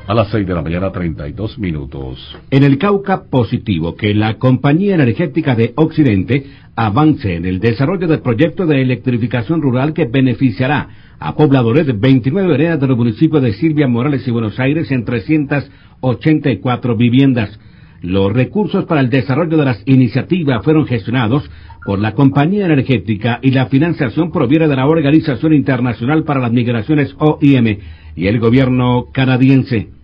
A las 6 de la mañana, 32 minutos. En el Cauca, positivo que la Compañía Energética de Occidente avance en el desarrollo del proyecto de electrificación rural que beneficiará a pobladores de 29 veredas de los municipios de Silvia, Morales y Buenos Aires en 384 viviendas. Los recursos para el desarrollo de las iniciativas fueron gestionados por la Compañía Energética y la financiación proviene de la Organización Internacional para las Migraciones OIM y el gobierno canadiense.